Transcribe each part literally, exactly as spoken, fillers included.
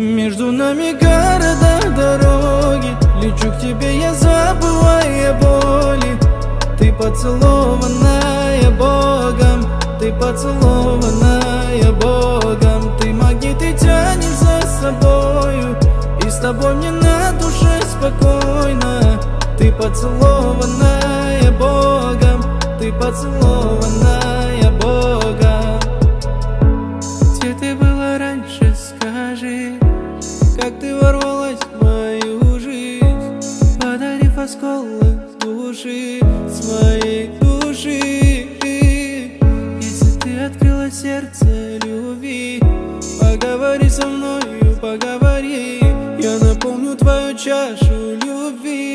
Между нами города, дороги, лечу к тебе, я забывая боли. Ты поцелованная Богом, ты поцелованная Богом. Ты магнит и тянешь за собою, и с тобой мне на душе спокойно. Ты поцелованная Богом, ты поцелованная Богом. Где ты была раньше, скажи, как ты ворвалась в мою жизнь, подарив осколок души, своей души. Если ты открыла сердце любви, поговори со мною, поговори. Я наполню твою чашу любви,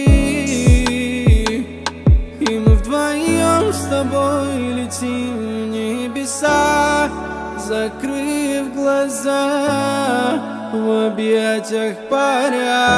и мы вдвоем с тобой летим в небеса, закрыв глаза, в объятиях паря.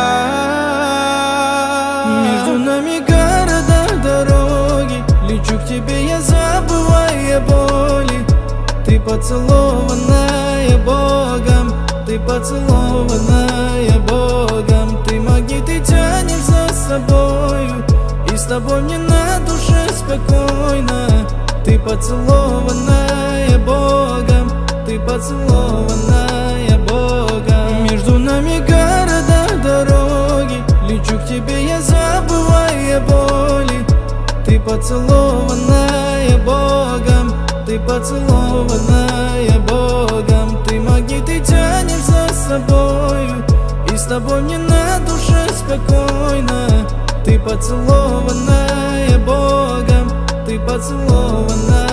Между нами города, дороги, лечу к тебе, я забывая боли. Ты поцелованная Богом, ты поцелованная Богом. Ты магнит и тянешь за собою, и с тобой мне на душе спокойно. Ты поцелованная Богом, ты поцелованная Богом. Между нами города, дороги, лечу к тебе, я забывая боли. Ты поцелованная Богом, ты поцелованная Богом. Ты магнит и тянешь за собою, и с тобой мне на душе спокойно. Ты поцелованная Богом, ты поцелованная